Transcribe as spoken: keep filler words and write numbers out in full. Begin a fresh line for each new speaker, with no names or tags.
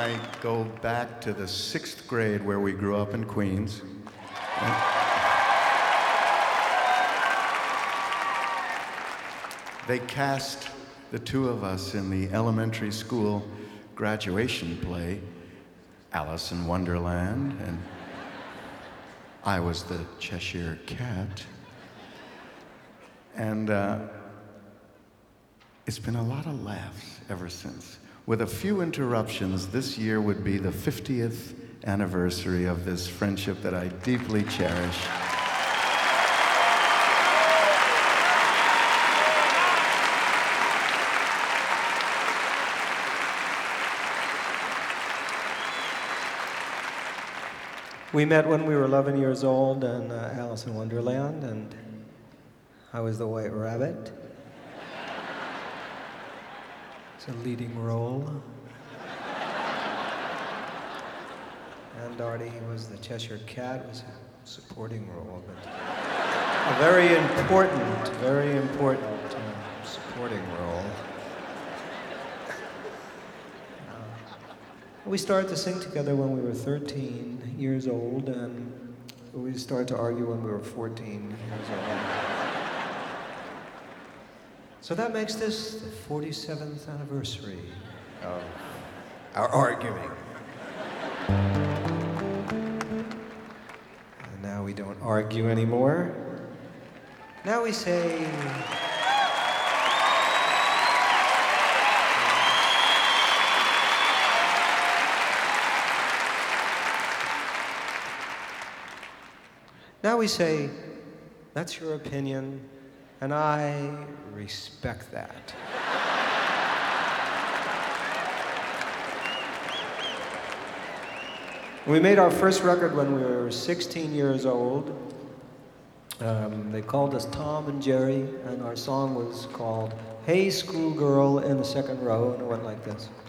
I go back to the sixth grade where we grew up in Queens. They cast the two of us in the elementary school graduation play, Alice in Wonderland, and I was the Cheshire Cat. And uh, it's been a lot of laughs ever since. With a few interruptions, this year would be the fiftieth anniversary of this friendship that I deeply cherish.
We met when we were eleven years old in uh, Alice in Wonderland, and I was the White Rabbit. It's a leading role. And Artie was the Cheshire Cat, was a supporting role, but a very important, very important uh, supporting role. We started to sing together when we were thirteen years old, and we started to argue when we were fourteen years old. So that makes this the forty-seventh anniversary of our arguing. And now we don't argue anymore. Now we say... Now we say, that's your opinion, and I respect that. We made our first record when we were sixteen years old. Um, they called us Tom and Jerry, and our song was called Hey Schoolgirl in the Second Row, and it went like this.